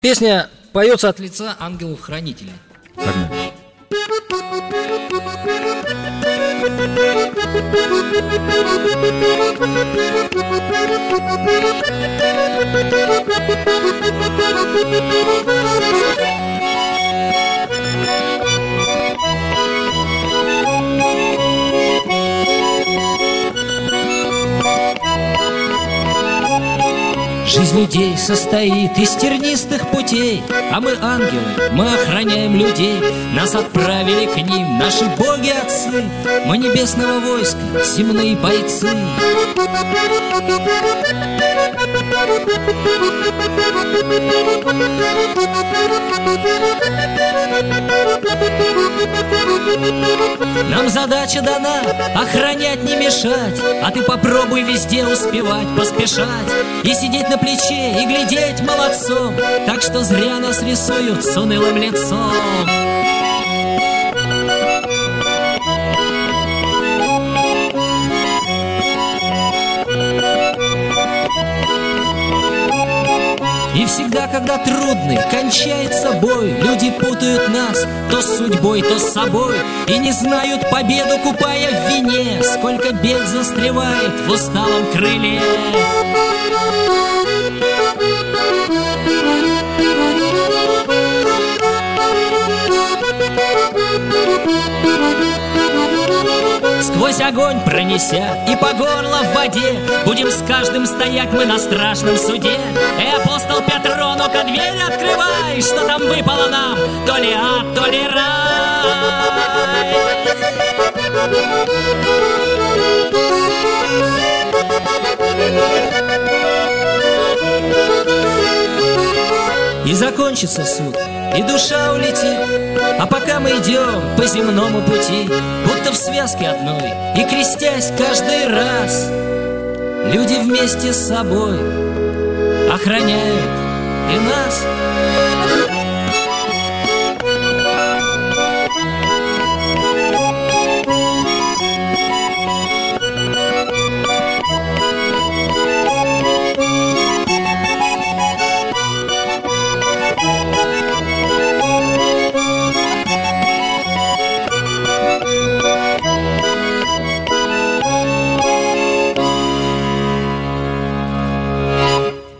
Песня поется от лица ангелов-хранителей. Погнали. Жизнь людей состоит из тернистых путей, а мы ангелы, мы охраняем людей. Нас отправили к ним наши боги-отцы, мы небесного войска, земные бойцы. Нам задача дана — охранять, не мешать, а ты попробуй везде успевать, поспешать и сидеть на плече, и глядеть молодцом, так что зря нас рисуют с унылым лицом. И всегда, когда трудный кончается бой, люди путают нас то с судьбой, то с собой, и не знают победу, купая в вине. Сколько бед застревает в усталом крыле. Сквозь огонь пронеся и по горло в воде, будем с каждым стоять мы на страшном суде. Апостол Петро, ну-ка дверь открывай, что там выпало нам, то ли ад, то ли рай. И закончится суд, и душа улетит, а пока мы идем по земному пути, будто в связке одной, и крестясь каждый раз, люди вместе с собой охраняют и нас.